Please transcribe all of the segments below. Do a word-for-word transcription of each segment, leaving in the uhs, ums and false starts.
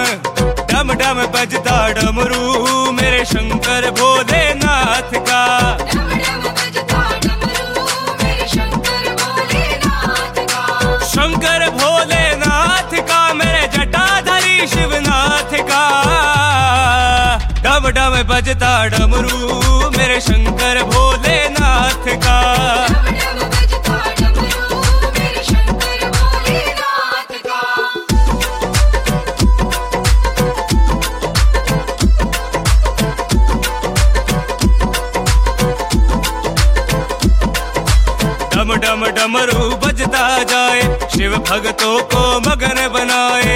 डम डम बजता डमरू मेरे शंकर भोलेनाथ का। शंकर भोलेनाथ का मेरे जटाधारी शिवनाथ का। डम डम बजता डमरू मेरे शंकर भोलेनाथ का। डम डम डमरू बजता जाए शिव भक्तों को मगन बनाए।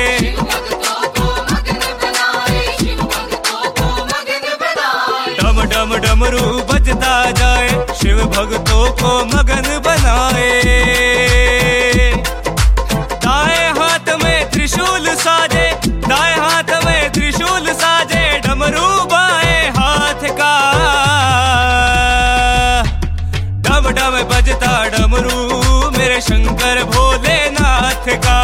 डम डम डमरू बजता जाए शिव भक्तों को मगन बनाए। दाएं हाथ में त्रिशूल साजे, दाएं हाथ में त्रिशूल साजे डमरू बाएं हाथ का। डम डम बजता डमरू मेरे शंकर भोलेनाथ का।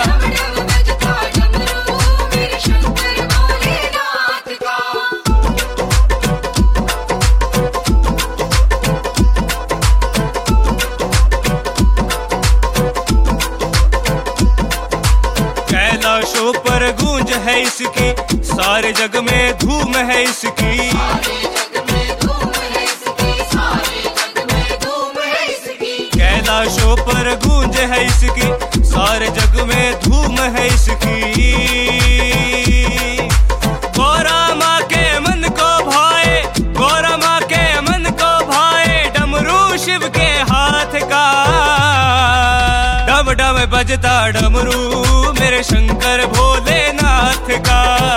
कैलाशों पर गूंज है इसकी, सारे जग में धूम है इसकी। कैलाशों पर गूंज है इसकी, सारे जग में धूम है इसकी। गौरा माँ के मन को भाए, गौरा माँ के मन को भाए डमरू शिव के हाथ का। डम डम बजता डमरू मेरे शंकर भोलेनाथ का।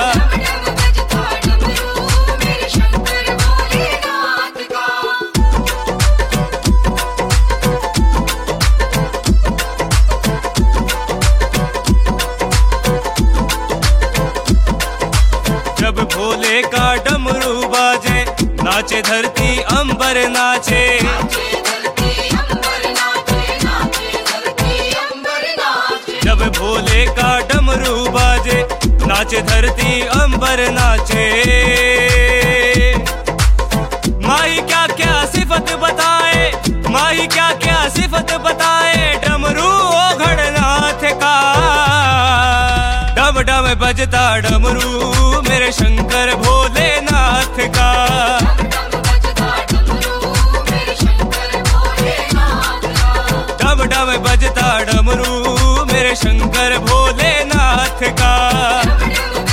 जब भोले का डमरू बाजे नाचे धरती अंबर नाचे। जब भोले का डमरू बाजे नाचे धरती अंबर नाचे। माही क्या क्या सिफत बताए, माही क्या क्या सिफत बताए डमरू ओघड़नाथ का। डम डम बजता डमरू मेरे शंकर भोलेनाथ का। डम डम बजता डमरू मेरे शंकर भोलेनाथ का।